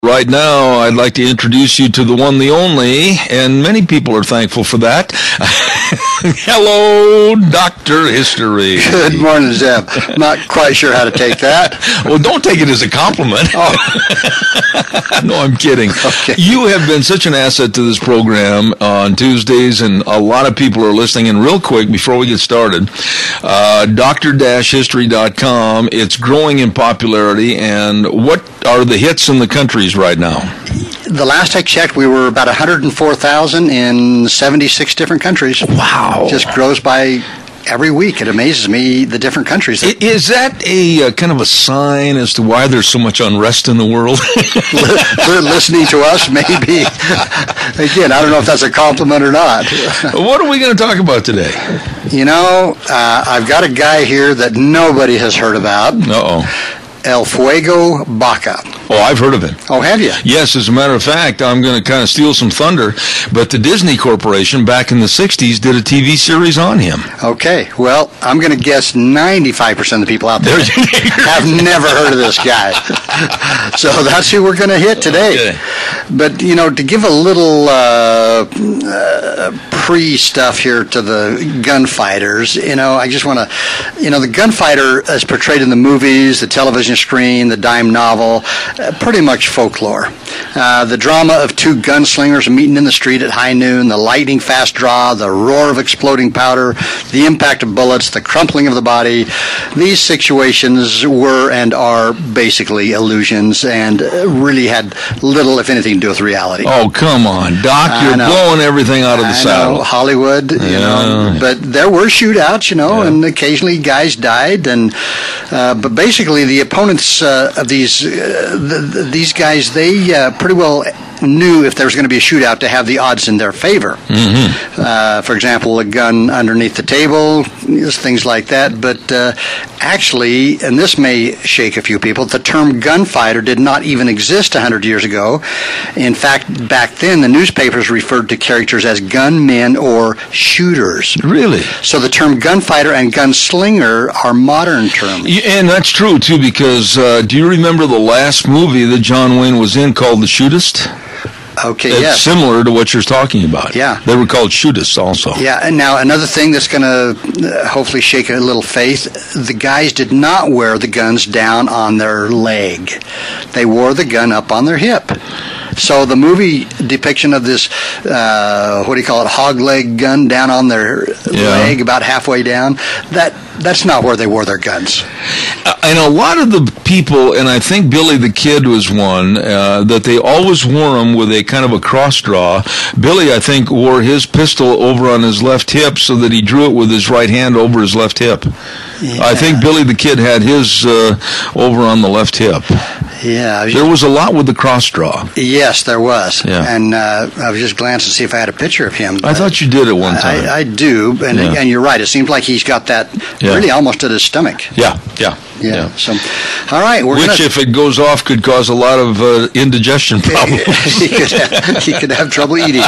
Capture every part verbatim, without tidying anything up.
Right now, I'd like to introduce you to the one, the only, and many people are thankful for that. Hello, Doctor History. Good morning, Zeb. Not quite sure how to take that. Well, don't take it as a compliment. Oh. No, I'm kidding. Okay. You have been such an asset to this program on Tuesdays, and a lot of people are listening. And real quick, before we get started, uh, doctor history dot com, it's growing in popularity, and what are the hits in the countries right now? The last I checked, we were about one hundred four thousand in seventy-six different countries. Wow. Just grows by every week. It amazes me, the different countries. I- Is that a uh, kind of a sign as to why there's so much unrest in the world? Listening to us, maybe. Again, I don't know if that's a compliment or not. What are we going to talk about today? You know, uh, I've got a guy here that nobody has heard about. Uh-oh. El Fuego Baca. Oh, I've heard of him. Oh, have you? Yes, as a matter of fact, I'm going to kind of steal some thunder, but the Disney Corporation back in the sixties did a T V series on him. Okay, well, I'm going to guess ninety-five percent of the people out there have never heard of this guy. So that's who we're going to hit today. Okay. But, you know, to give a little uh, uh, pre-stuff here to the gunfighters, you know, I just want to, you know, the gunfighter as portrayed in the movies, the television screen, the dime novel, uh, pretty much folklore. Uh, the drama of two gunslingers meeting in the street at high noon, the lightning fast draw, the roar of exploding powder, the impact of bullets, the crumpling of the body. These situations were and are basically illusions and really had little, if anything, to do with reality. Oh, come on, Doc, you're blowing everything out of the I saddle. know, Hollywood, you Yeah. know, but there were shootouts, you know, Yeah. and occasionally guys died, and uh, but basically the opponents uh, of these uh, the, the, these guys, they uh, pretty well knew if there was going to be a shootout to have the odds in their favor. Mm-hmm. Uh, for example, a gun underneath the table, things like that. But uh, actually, and this may shake a few people, the term gunfighter did not even exist one hundred years ago. In fact, back then, the newspapers referred to characters as gunmen or shooters. Really? So the term gunfighter and gunslinger are modern terms. Yeah, and that's true, too, because uh, do you remember the last movie that John Wayne was in called The Shootist? Okay, It's yes. similar to what you're talking about. Yeah. They were called Shootist also. Yeah, and now another thing that's going to uh, hopefully shake a little faith, the guys did not wear the guns down on their leg. They wore the gun up on their hip. So the movie depiction of this, uh, what do you call it, hog leg gun down on their Yeah. leg, about halfway down, that that's not where they wore their guns. Uh, and a lot of the people, and I think Billy the Kid was one, uh, that they always wore them with a kind of a cross draw. Billy, I think, wore his pistol over on his left hip so that he drew it with his right hand over his left hip. Yeah. I think Billy the Kid had his uh, over on the left hip. Yeah. There was a lot with the cross draw. Yes, there was. Yeah. And uh, I was just glancing to see if I had a picture of him. I thought you did at one time. I, I do, and, Yeah. and you're right. It seems like he's got that Yeah. really almost at his stomach. Yeah, yeah, Yeah. yeah. So, all right, we're Which, gonna, if it goes off, could cause a lot of uh, indigestion problems. he could have, he could have trouble eating.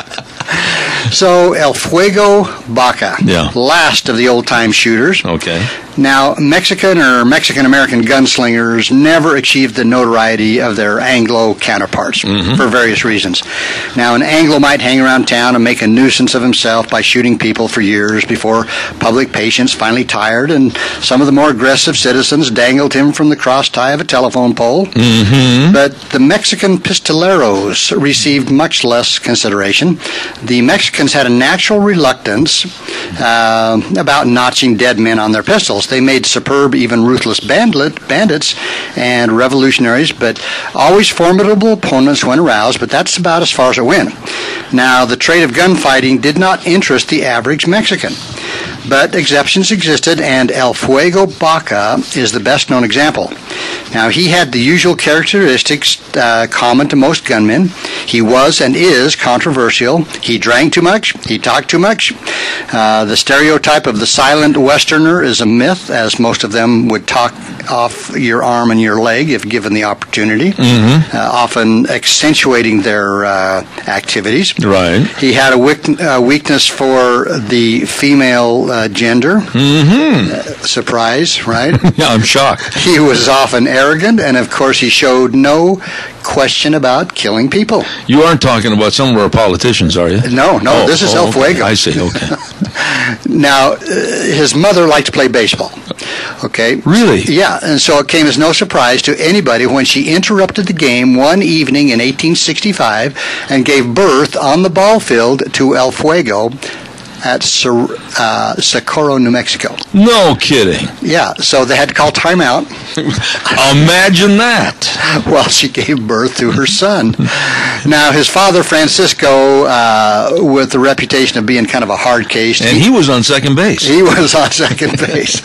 So, El Fuego Baca, Yeah. last of the old-time shooters. Okay. Now, Mexican or Mexican-American gunslingers never achieved the notoriety of their Anglo counterparts Mm-hmm. for various reasons. Now, an Anglo might hang around town and make a nuisance of himself by shooting people for years before public patience finally tired, and some of the more aggressive citizens dangled him from the cross tie of a telephone pole. Mm-hmm. But the Mexican pistoleros received much less consideration. The Mexicans had a natural reluctance uh, about notching dead men on their pistols. They made superb, even ruthless bandit, bandits and revolutionaries, but always formidable opponents when aroused, but that's about as far as it went. Now, the trade of gunfighting did not interest the average Mexican. But exceptions existed, and El Fuego Baca is the best-known example. Now, he had the usual characteristics uh, common to most gunmen. He was and is controversial. He drank too much. He talked too much. Uh, the stereotype of the silent Westerner is a myth, as most of them would talk off your arm and your leg if given the opportunity, Mm-hmm. uh, often accentuating their uh, activities. Right. He had a wick- uh, weakness for the female uh, gender. Mm-hmm. Uh, surprise, right? Yeah, I'm shocked. He was often arrogant arrogant, and of course he showed no question about killing people. You aren't talking about some of our politicians, are you? No, no, oh, this is oh, El Fuego. Okay. I see, okay. Now, uh, his mother liked to play baseball. Okay? Really? Yeah, and so it came as no surprise to anybody when she interrupted the game one evening in eighteen sixty-five and gave birth on the ball field to El Fuego at uh, Socorro, New Mexico. No kidding. Yeah, so they had to call timeout. Imagine that. While she gave birth to her son. Now, his father, Francisco, uh, with the reputation of being kind of a hard case. And he, he was on second base. He was on second base.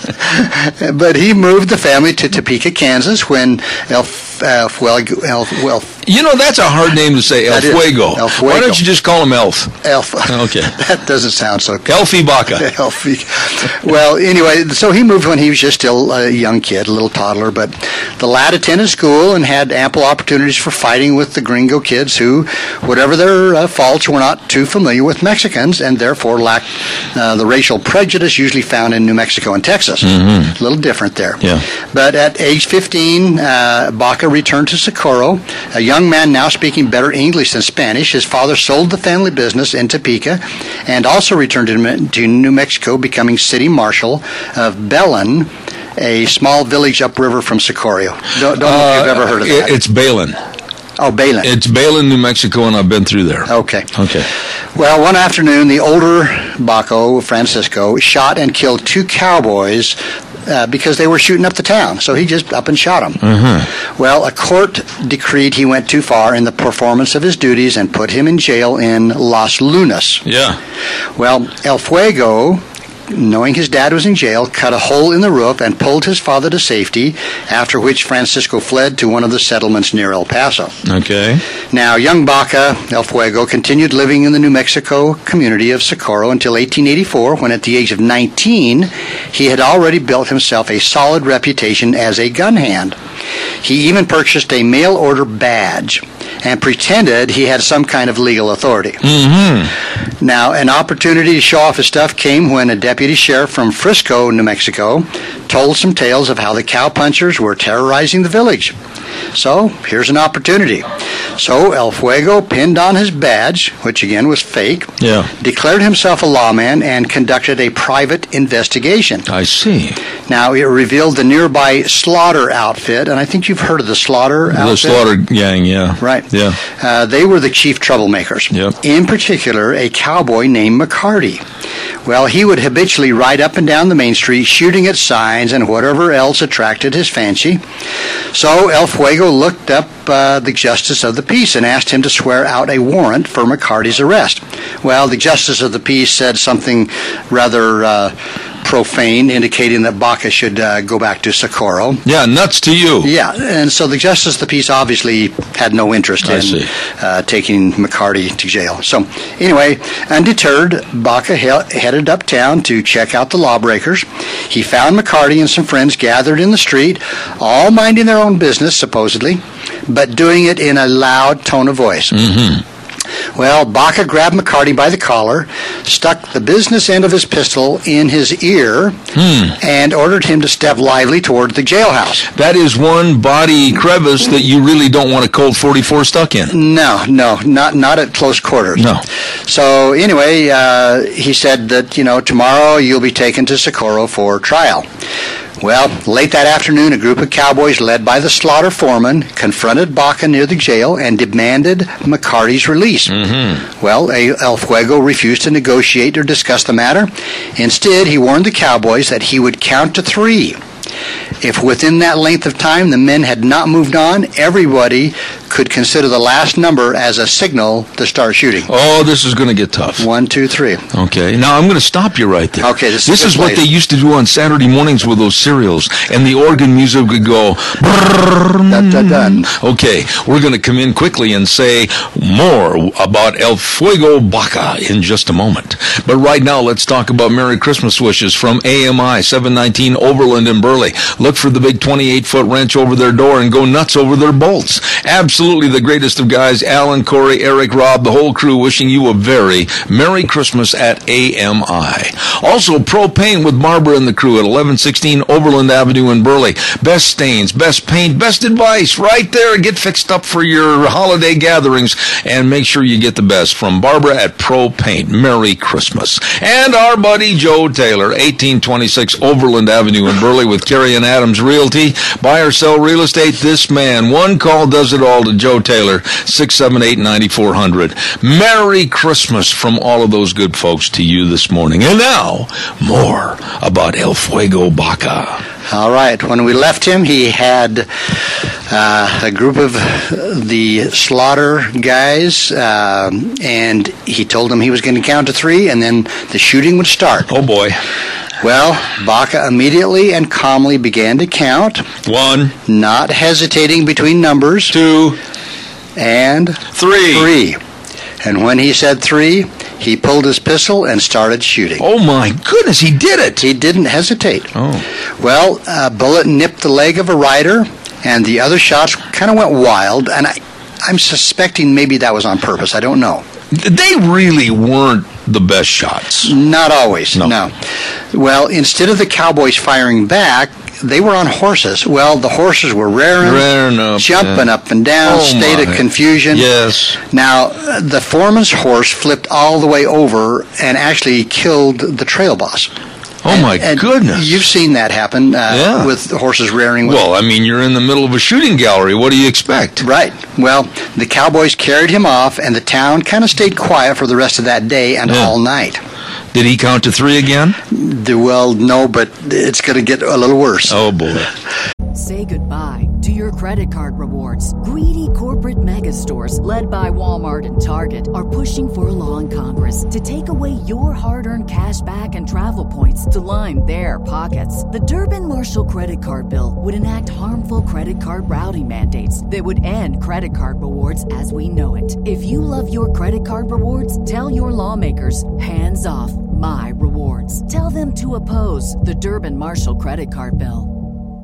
But he moved the family to Topeka, Kansas when El Uh, Fuego, El, well, you know, that's a hard name to say, El Fuego. El Fuego. Why don't you just call him Elf? Elf. Okay. That doesn't sound so good. Elfie Baca. Elfie. Well, anyway, so he moved when he was just still a young kid, a little toddler, but the lad attended school and had ample opportunities for fighting with the gringo kids who, whatever their uh, faults, were not too familiar with Mexicans and therefore lacked uh, the racial prejudice usually found in New Mexico and Texas. Mm-hmm. A little different there. Yeah. But at age fifteen, uh, Baca returned to Socorro. A young man now speaking better English than Spanish. His father sold the family business in Topeka and also returned to, to New Mexico, becoming city marshal of Belen, a small village upriver from Socorro. Don't, don't know if you've ever heard of that. It's Belen. Oh, Belen. It's Belen, New Mexico, and I've been through there. Okay. Okay. Well, one afternoon, the older Baco, Francisco, shot and killed two cowboys Uh, because they were shooting up the town. So he just up and shot them. Mm-hmm. Well, a court decreed he went too far in the performance of his duties and put him in jail in Los Lunas. Yeah. Well, El Fuego, knowing his dad was in jail, cut a hole in the roof and pulled his father to safety, after which Francisco fled to one of the settlements near El Paso. Okay. Now, young Baca, El Fuego, continued living in the New Mexico community of Socorro until eighteen eighty-four, when at the age of nineteen, he had already built himself a solid reputation as a gun hand. He even purchased a mail-order badge and pretended he had some kind of legal authority. Mm-hmm. Now, an opportunity to show off his stuff came when a deputy sheriff from Frisco, New Mexico, told some tales of how the cowpunchers were terrorizing the village. So, here's an opportunity. So, El Fuego pinned on his badge, which again was fake, yeah. declared himself a lawman, and conducted a private investigation. I see. Now, it revealed the nearby Slaughter outfit, and I think you've heard of the Slaughter outfit. The Slaughter gang, yeah. Right. Yeah. Uh, they were the chief troublemakers. Yep. In particular, a cowboy named McCarty. Well, he would habitually ride up and down the main street, shooting at signs and whatever else attracted his fancy. So El Fuego looked up uh, the Justice of the Peace and asked him to swear out a warrant for McCarty's arrest. Well, the Justice of the Peace said something rather uh, profane, indicating that Baca should uh, go back to Socorro. Yeah, nuts to you. Yeah, and so the Justice of the Peace obviously had no interest I in see. Uh, taking McCarty to jail. So anyway, undeterred, Baca he- headed uptown to check out the lawbreakers. He found McCarty and some friends gathered in the street, all minding their own business, supposedly, but doing it in a loud tone of voice. Mm-hmm. Well, Baca grabbed McCarty by the collar, stuck the business end of his pistol in his ear, Hmm. and ordered him to step lively toward the jailhouse. That is one body crevice that you really don't want a Colt forty-four stuck in. No, no, not not at close quarters. No. So anyway, uh, he said that, you know, tomorrow you'll be taken to Socorro for trial. Well, late that afternoon, a group of cowboys led by the slaughter foreman confronted Baca near the jail and demanded McCarty's release. Mm-hmm. Well, El Fuego refused to negotiate or discuss the matter. Instead, he warned the cowboys that he would count to three. If within that length of time the men had not moved on, everybody could consider the last number as a signal to start shooting. Oh, this is going to get tough. One, two, three. Okay. Now, I'm going to stop you right there. Okay, this is This a good is what place. they used to do on Saturday mornings with those cereals, and the organ music would go... Dun, dun, dun. Okay, we're going to come in quickly and say more about El Fuego Baca in just a moment. But right now, let's talk about Merry Christmas wishes from A M I seven nineteen Overland in Burley. look for the big twenty-eight foot wrench over their door and go nuts over their bolts. Absolutely the greatest of guys, Alan, Corey, Eric, Rob, the whole crew wishing you a very Merry Christmas at A M I. Also, Pro-Paint with Barbara and the crew at eleven sixteen Overland Avenue in Burley. Best stains, best paint, best advice right there. Get fixed up for your holiday gatherings and make sure you get the best from Barbara at Pro-Paint. Merry Christmas. And our buddy Joe Taylor, eighteen twenty-six Overland Avenue in Burley with Kerry and Adams Realty. Buy or sell real estate, this man. One call does it all to Joe Taylor, six seven eight, nine four zero zero. Merry Christmas from all of those good folks to you this morning. And now, more about El Fuego Baca. All right. When we left him, he had uh, a group of the slaughter guys, uh, and he told them he was going to count to three, and then the shooting would start. Oh, boy. Well, Baca immediately and calmly began to count. One. Not hesitating between numbers. Two. And three. Three. And when he said three, he pulled his pistol and started shooting. Oh, my goodness, he did it. He didn't hesitate. Oh. Well, a bullet nipped the leg of a rider, and the other shots kind of went wild, and I, I'm suspecting maybe that was on purpose. I don't know. They really weren't the best shots. Not always, no. no. Well, instead of the cowboys firing back, they were on horses. Well, the horses were rearing, rearing up, jumping yeah. up and down, oh state my. of confusion. Yes. Now, the foreman's horse flipped all the way over and actually killed the trail boss. Oh, my and, and goodness. You've seen that happen uh, yeah. with horses rearing. With well, I mean, you're in the middle of a shooting gallery. What do you expect? Right. Well, the cowboys carried him off, and the town kind of stayed quiet for the rest of that day and yeah. all night. Did he count to three again? Well, no, but it's going to get a little worse. Oh, boy. Say goodbye to your credit card rewards. Greedy corporate mega stores, led by Walmart and Target, are pushing for a law in Congress to take away your hard-earned cash back and travel points to line their pockets. The Durbin-Marshall credit card bill would enact harmful credit card routing mandates that would end credit card rewards as we know it. If you love your credit card rewards, tell your lawmakers, hands off my rewards. Tell them to oppose the Durbin-Marshall credit card bill.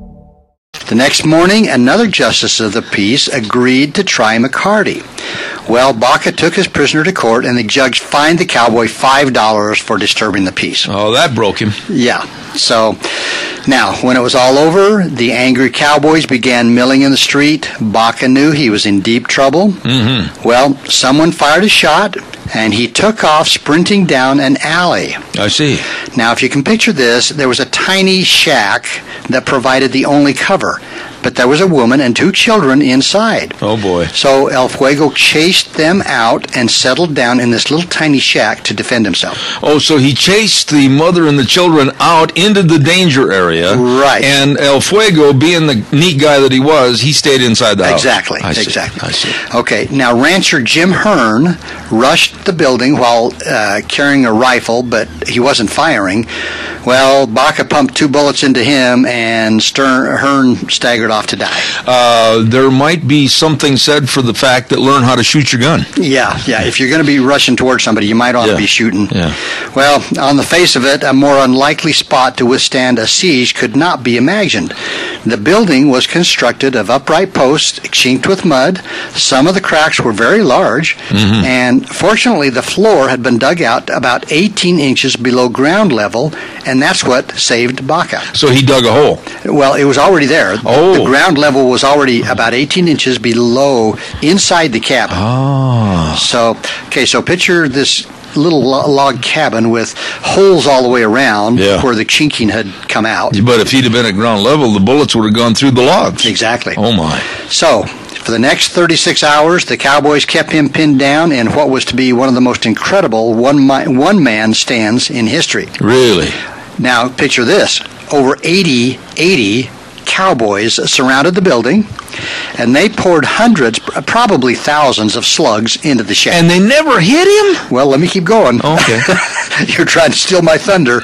The next morning, another justice of the peace agreed to try McCarty. Well, Baca took his prisoner to court, and the judge fined the cowboy five dollars for disturbing the peace. Oh, that broke him. Yeah. So, now, when it was all over, the angry cowboys began milling in the street. Baca knew he was in deep trouble. Mm-hmm. Well, someone fired a shot, and he took off sprinting down an alley. I see. Now, if you can picture this, there was a tiny shack that provided the only cover, but there was a woman and two children inside. Oh, boy. So El Fuego chased them out and settled down in this little tiny shack to defend himself. Oh, so he chased the mother and the children out into the danger area. Right. And El Fuego, being the neat guy that he was, he stayed inside the house. Exactly. I see. Exactly. I see. Okay, now rancher Jim Hearn rushed the building while uh, carrying a rifle, but he wasn't firing. Well, Baca pumped two bullets into him, and Stern, Hearn staggered off to die. Uh, there might be something said for the fact that learn how to shoot your gun. Yeah, yeah. If you're going to be rushing towards somebody, you might ought yeah. to be shooting. Yeah. Well, on the face of it, a more unlikely spot to withstand a siege could not be imagined. The building was constructed of upright posts, chinked with mud. Some of the cracks were very large, mm-hmm. and fortunately, the floor had been dug out about eighteen inches below ground level, and that's what saved Baca. So he dug a hole. Well, it was already there. Oh. The ground level was already about eighteen inches below inside the cabin. Oh. So, okay, so picture this little log cabin with holes all the way around yeah. where the chinking had come out. But if he'd have been at ground level, the bullets would have gone through the logs. Exactly. Oh, my. So, for the next thirty-six hours, the cowboys kept him pinned down in what was to be one of the most incredible one-man one stands in history. Really? Now, picture this. Over eighty, eighty cowboys surrounded the building, and they poured hundreds, probably thousands of slugs into the shack. And they never hit him? Well, let me keep going. Okay. You're trying to steal my thunder.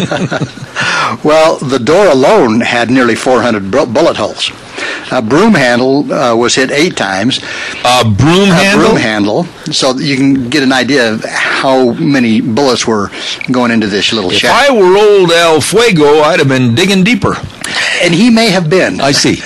Well, the door alone had nearly four hundred bullet holes. A broom handle uh, was hit eight times. A broom a handle? A broom handle, so you can get an idea of how many bullets were going into this little if shack. If I were old El Fuego, I'd have been digging deeper. and he may have been. I see.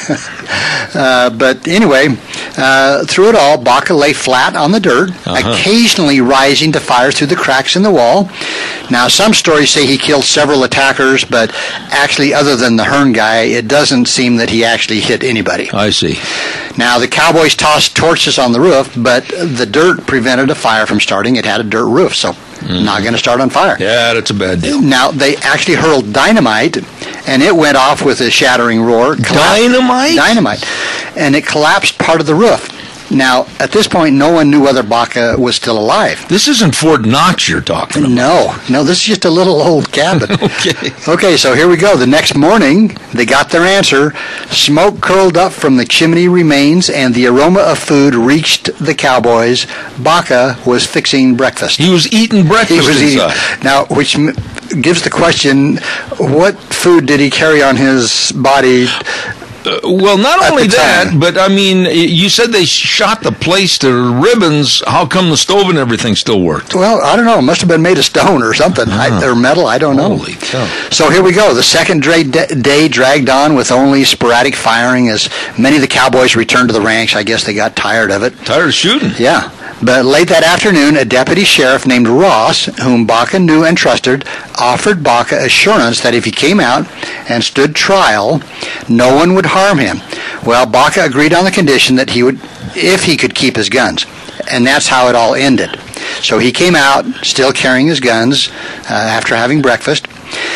Uh, but anyway, uh, through it all, Baca lay flat on the dirt, uh-huh. occasionally rising to fire through the cracks in the wall. Now, some stories say he killed several attackers, but actually, other than the Hearn guy, it doesn't seem that he actually hit anybody. I see. Now, the cowboys tossed torches on the roof, but the dirt prevented a fire from starting. It had a dirt roof, so mm-hmm. not going to start on fire. Yeah, that's a bad deal. Now, they actually hurled dynamite, and it went off with a shattering roar. Colla- Dynamite? Dynamite. And it collapsed part of the roof. Now, at this point, no one knew whether Baca was still alive. This isn't Fort Knox you're talking about. No. No, this is just a little old cabin. Okay. Okay, so here we go. The next morning, they got their answer. Smoke curled up from the chimney remains, and the aroma of food reached the cowboys. Baca was fixing breakfast. He was eating breakfast He was inside. Eating. Now, which m- gives the question, what food did he carry on his body? Uh, well, not At only the that, time. but I mean, you said they shot the place to ribbons. How come the stove and everything still worked? Well, I don't know. It must have been made of stone or something, Ah. I, or metal. I don't know. Holy cow. So here we go. The second dra- day dragged on with only sporadic firing as many of the cowboys returned to the ranch. I guess they got tired of it. Tired of shooting. Yeah. But late that afternoon, a deputy sheriff named Ross, whom Baca knew and trusted, offered Baca assurance that if he came out and stood trial, no one would harm him. Well, Baca agreed on the condition that he would, if he could keep his guns. And that's how it all ended. So he came out, still carrying his guns, uh, after having breakfast.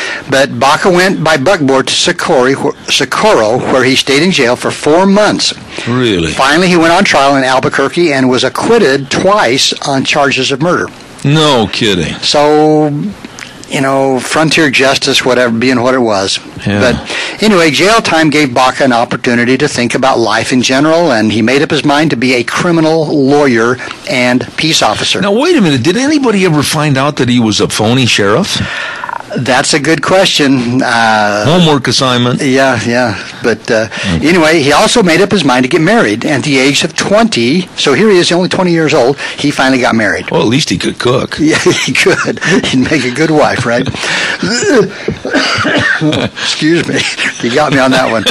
But Baca went by buckboard to Socorro, Socorro, where he stayed in jail for four months. Really? Finally, he went on trial in Albuquerque and was acquitted twice on charges of murder. No kidding. So, you know, frontier justice, whatever, being what it was. Yeah. But anyway, jail time gave Baca an opportunity to think about life in general, and he made up his mind to be a criminal lawyer and peace officer. Now, wait a minute. Did anybody ever find out that he was a phony sheriff? That's a good question. Uh, Homework assignment. Yeah, yeah. But uh, anyway, he also made up his mind to get married. At the age of twenty, so here he is, only twenty years old, he finally got married. Well, at least he could cook. Yeah, he could. He'd make a good wife, right? Excuse me. You got me on that one.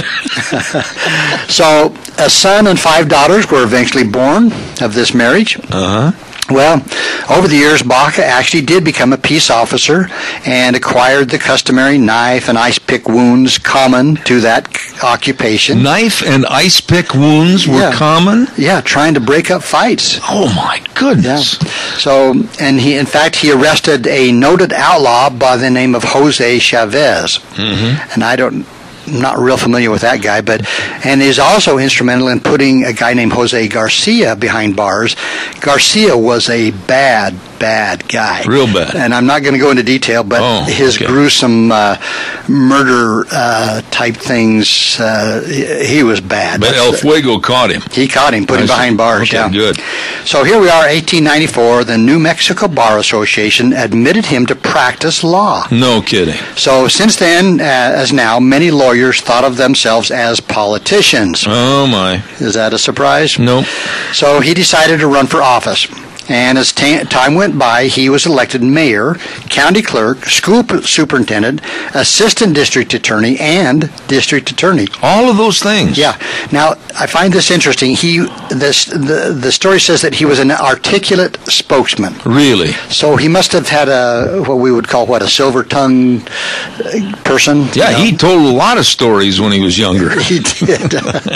So a son and five daughters were eventually born of this marriage. Uh-huh. Well, over the years, Baca actually did become a peace officer and acquired the customary knife and ice pick wounds common to that occupation. Knife and ice pick wounds were Yeah. common? Yeah, trying to break up fights. Oh, my Yeah. goodness. So, and he, in fact, he arrested a noted outlaw by the name of Jose Chavez. Mm-hmm. And I don't, I'm not real familiar with that guy, but, and is also instrumental in putting a guy named Jose Garcia behind bars. Garcia was a bad, bad guy. Real bad. And I'm not going to go into detail, but Oh, his okay. gruesome uh, murder uh, type things, uh, he, he was bad. But El That's- Fuego caught him. he caught him, put I him see. behind bars. Okay, yeah. good. So here we are, eighteen ninety-four. The New Mexico Bar Association admitted him to practice law. No kidding. So since then, uh, as now, many lawyers thought of themselves as politicians. Oh, my. Is that a surprise? Nope. So he decided to run for office. And as ta- time went by, he was elected mayor, county clerk, school p- superintendent, assistant district attorney, and district attorney. All of those things. Yeah. Now, I find this interesting. He, this, the, the story says that he was an articulate spokesman. Really? So he must have had a, what we would call, what, a silver-tongued person? Yeah, you know? he told a lot of stories when he was younger. He did.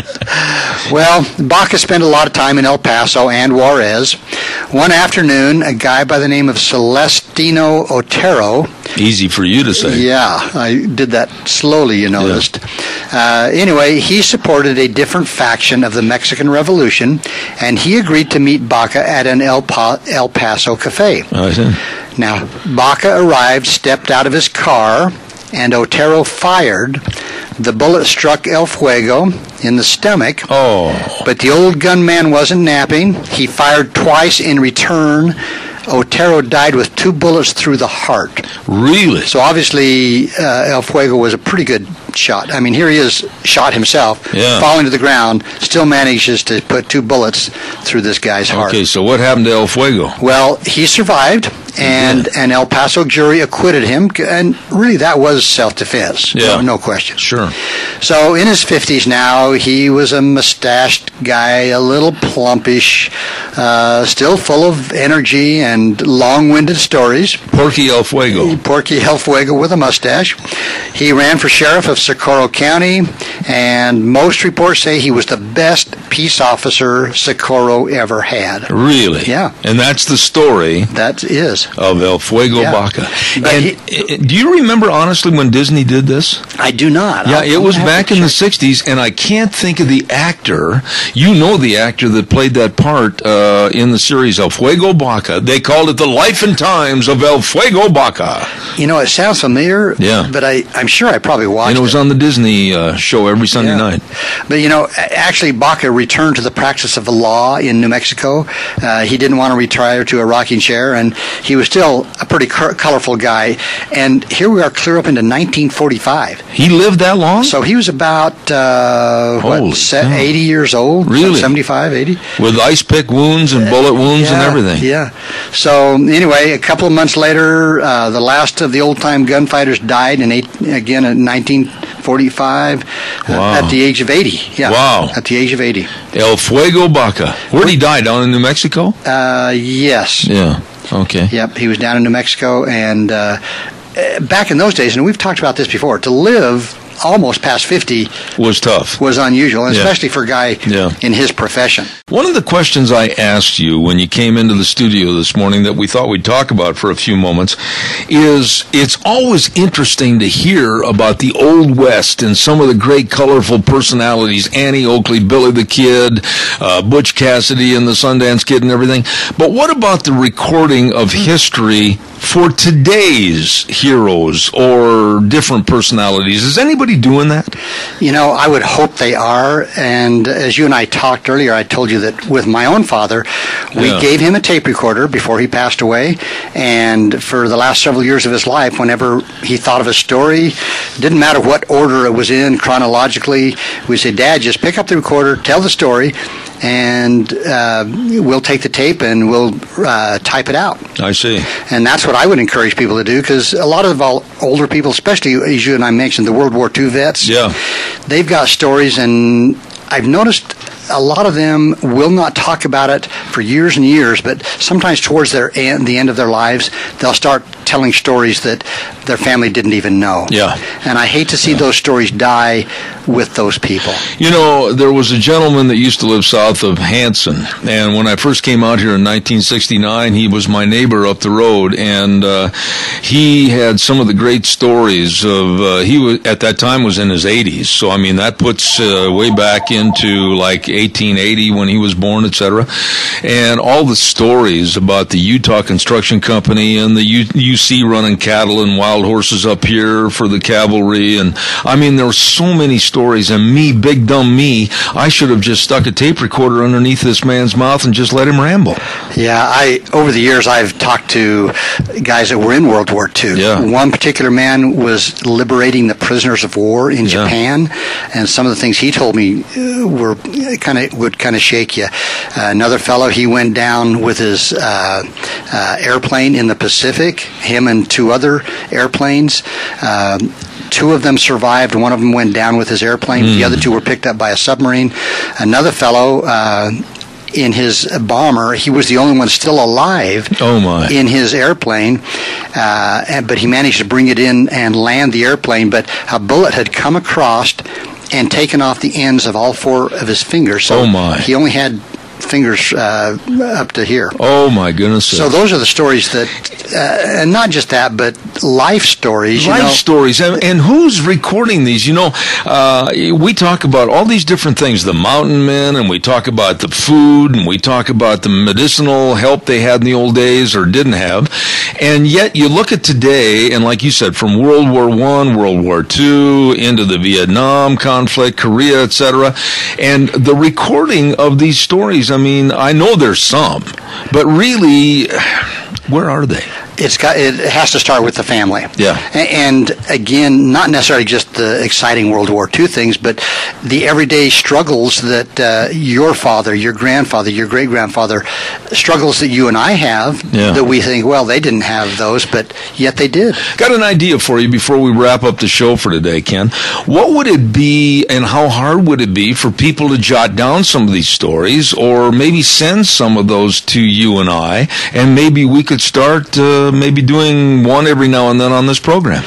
Well, Baca spent a lot of time in El Paso and Juarez. One afternoon, a guy by the name of Celestino Otero. Easy for you to say. Yeah, I did that slowly, you noticed. Uh, anyway, he supported a different faction of the Mexican Revolution, and he agreed to meet Baca at an El, pa- El Paso cafe. I see. Now, Baca arrived, stepped out of his car, and Otero fired. The bullet struck El Fuego in the stomach. Oh. But the old gunman wasn't napping. He fired twice in return. Otero died with two bullets through the heart. Really? So obviously, uh, El Fuego was a pretty good shot. I mean, here he is, shot himself, Yeah. falling to the ground, still manages to put two bullets through this guy's heart. Okay, so what happened to El Fuego? Well, he survived, and Yeah. an El Paso jury acquitted him, and really that was self-defense. Yeah. No, no question. Sure. So in his fifties now, he was a mustached guy, a little plumpish, uh, still full of energy and long-winded stories. Porky El Fuego. Porky El Fuego with a mustache. He ran for sheriff of Socorro County, and most reports say he was the best peace officer Socorro ever had. Really? Yeah. And that's the story That is. of El Fuego Yeah. Baca. But And he- uh, do you remember, honestly, when Disney did this? I do not. Yeah, I'll- it I'm was gonna have back to in the check. sixties, and I can't think of the actor. You know the actor that played that part uh, in the series El Fuego Baca. They called it The Life and Times of El Fuego Baca. You know, it sounds familiar, Yeah. but I, I'm sure I probably watched And it was it. on the Disney uh, show every Sunday Yeah. night. But, you know, a- actually, Baca returned to the practice of the law in New Mexico. Uh, he didn't want to retire to a rocking chair, and he was still a pretty cur- colorful guy. And here we are clear up into nineteen forty-five. He lived that long? So he was about, uh, Holy what, se- cow. eighty years old? Really? seventy-five, eighty? With ice pick wounds and bullet wounds and Yeah, everything. Yeah. So anyway, a couple of months later, uh, the last of the old-time gunfighters died in eight, again in nineteen forty-five uh, Wow. at the age of eighty. Yeah. Wow. At the age of eighty. El Fuego Baca. Where'd he die? Down in New Mexico? Uh, yes. Yeah. Okay. Yep. He was down in New Mexico, and uh, uh, back in those days, and we've talked about this before, to live almost past fifty Was tough. was unusual, and Yeah. especially for a guy Yeah. in his profession. One of the questions I asked you when you came into the studio this morning that we thought we'd talk about for a few moments is it's always interesting to hear about the Old West and some of the great colorful personalities, Annie Oakley, Billy the Kid, uh, Butch Cassidy and the Sundance Kid and everything. But what about the recording of history for today's heroes or different personalities? Is anybody doing that? You know, I would hope they are. And as you and I talked earlier, I told you that with my own father, we Yeah. gave him a tape recorder before he passed away. And for the last several years of his life, whenever he thought of a story, didn't matter what order it was in chronologically, we'd say, Dad, just pick up the recorder, tell the story, and uh, we'll take the tape and we'll uh, type it out. I see. And that's what I would encourage people to do, because a lot of all older people, especially as you and I mentioned, the World War Two vets, Yeah. they've got stories, and I've noticed a lot of them will not talk about it for years and years, but sometimes towards their end, the end of their lives, they'll start telling stories that their family didn't even know. Yeah. And I hate to see those stories die with those people. You know, there was a gentleman that used to live south of Hanson, and when I first came out here in nineteen sixty-nine, he was my neighbor up the road, and uh, he had some of the great stories of, uh, he was, at that time was in his eighties, so I mean, that puts uh, way back into like eighteen eighty when he was born, et cetera, and all the stories about the Utah Construction Company and the U- UC running cattle and wild horses up here for the cavalry, and I mean, there were so many stories, and me, big dumb me, I should have just stuck a tape recorder underneath this man's mouth and just let him ramble. Yeah, I over the years I've talked to guys that were in World War Two. Yeah. One particular man was liberating the prisoners of war in Yeah. Japan, and some of the things he told me uh, were kind of would kind of shake you. Uh, another fellow, he went down with his uh, uh, airplane in the Pacific. Him and two other airplanes. Um, Two of them survived. One of them went down with his airplane. Mm. The other two were picked up by a submarine. Another fellow, uh, in his bomber, he was the only one still alive Oh my. in his airplane, uh, and, but he managed to bring it in and land the airplane. But a bullet had come across and taken off the ends of all four of his fingers. So Oh, my. he only had fingers uh, up to here. Oh my goodness. So those are the stories that, uh, and not just that, but life stories. You Life know. stories, and, and who's recording these? You know, uh, we talk about all these different things, the mountain men, and we talk about the food, and we talk about the medicinal help they had in the old days or didn't have, and yet you look at today, and like you said, from World War One, World War Two, into the Vietnam conflict, Korea, et cetera, and the recording of these stories. I mean, I know there's some, but really, where are they? It's got. It has to start with the family. Yeah. And again, not necessarily just the exciting World War Two things, but the everyday struggles that uh, your father, your grandfather, your great grandfather, struggles that you and I have. Yeah. That we think, well, they didn't have those, but yet they did. Got an idea for you before we wrap up the show for today, Ken. What would it be, and how hard would it be for people to jot down some of these stories, or maybe send some of those to you and I, and maybe we could start uh, maybe doing one every now and then on this program?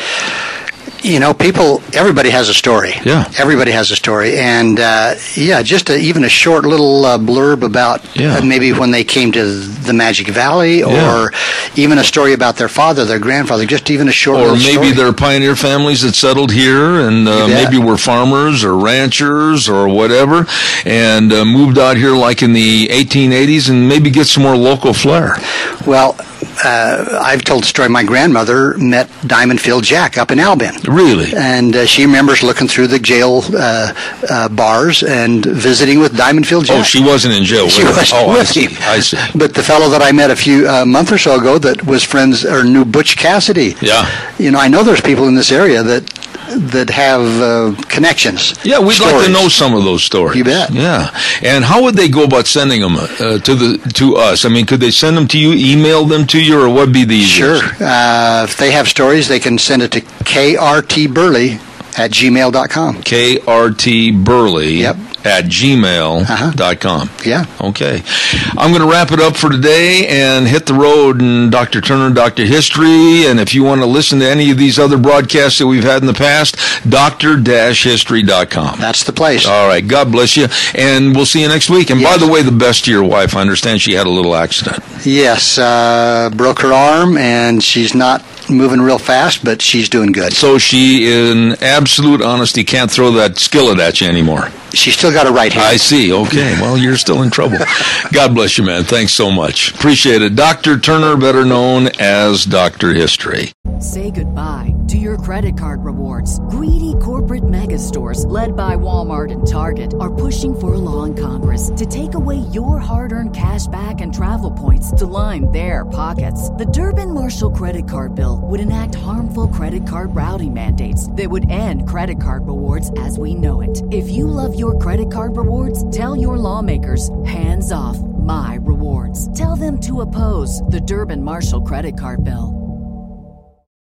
You know, people, everybody has a story. Yeah. Everybody has a story. And, uh, yeah, just a, even a short little uh, blurb about yeah. uh, maybe when they came to the Magic Valley, or yeah. even a story about their father, their grandfather, just even a short or little maybe story. they're pioneer families that settled here and uh, maybe were farmers or ranchers or whatever, and uh, moved out here like in the eighteen eighties and maybe get some more local flair. Well, uh, I've told the story. My grandmother met Diamond Phil Jack up in Albion. Really? And uh, she remembers looking through the jail uh, uh, bars and visiting with Diamond Phil Jack. Oh, she wasn't in jail. She was was oh, with I see. him. I see. But the fellow that I met a few uh, month or so ago that was friends or knew Butch Cassidy. Yeah. You know, I know there's people in this area that that have uh, connections. Yeah, we'd stories. like to know some of those stories. You bet. Yeah. And how would they go about sending them uh, to the to us? I mean, could they send them to you, email them to you, or what would be the easiest? Sure. Uh, if they have stories, they can send it to K R T Burley at gmail dot com. K R T Burley Yep. at gmail dot com. Uh-huh. Yeah. Okay. I'm going to wrap it up for today and hit the road, and Doctor Turner, Doctor History, and if you want to listen to any of these other broadcasts that we've had in the past, doctor dash history dot com. That's the place. All right. God bless you, and we'll see you next week. And Yes. by the way, the best to your wife. I understand she had a little accident. Yes. Uh, broke her arm, and she's not moving real fast, but she's doing good. So she, in absolute honesty, can't throw that skillet at you anymore. She's still got a right hand. I see. Okay. Well, you're still in trouble. God bless you, man. Thanks so much. Appreciate it. Doctor Turner, better known as Doctor History. Say goodbye to your credit card rewards. Greedy corporate mega stores, led by Walmart and Target, are pushing for a law in Congress to take away your hard-earned cash back and travel points to line their pockets. The Durbin-Marshall credit card bill would enact harmful credit card routing mandates that would end credit card rewards as we know it. If you love your credit card rewards, tell your lawmakers, hands off my rewards. Tell them to oppose the Durbin-Marshall credit card bill.